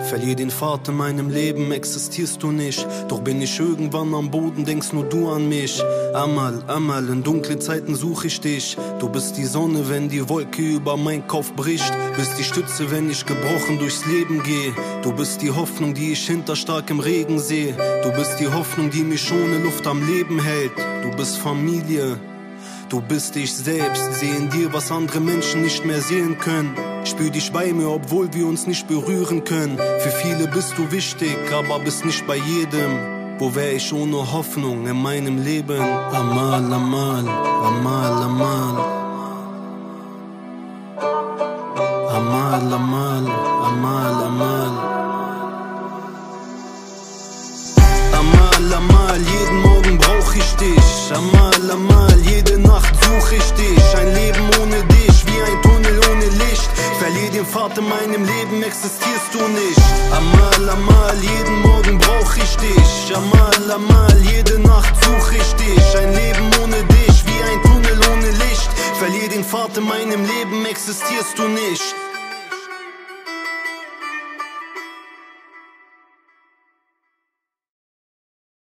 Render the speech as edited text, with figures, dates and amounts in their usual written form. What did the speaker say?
Verlier den Pfad in meinem Leben, existierst du nicht. Doch bin ich irgendwann am Boden, denkst nur du an mich. Amal, Amal, in dunklen Zeiten suche ich dich. Du bist die Sonne, wenn die Wolke über mein Kopf bricht. Bist die Stütze, wenn ich gebrochen durchs Leben gehe. Du bist die Hoffnung, die ich hinter starkem Regen sehe. Du bist die Hoffnung, die mich ohne Luft am Leben hält. Du bist Familie. Du bist ich selbst, seh in dir, was andere Menschen nicht mehr sehen können. Spür dich bei mir, obwohl wir uns nicht berühren können. Für viele bist du wichtig, aber bist nicht bei jedem. Wo wär ich ohne Hoffnung in meinem Leben? Amal, Amal, Amal, Amal. Amal, Amal, Amal, Amal. Amal, Amal, jeden Morgen brauch ich dich. Amal, Amal, jede Nacht such ich dich. Ein Leben ohne dich, wie ein Tunnel ohne Licht. Verlier den Pfad in meinem Leben, existierst du nicht. Amal, Amal, jeden Morgen brauch ich dich. Amal, Amal, jede Nacht such ich dich. Ein Leben ohne dich, wie ein Tunnel ohne Licht. Verlier den Pfad in meinem Leben, existierst du nicht.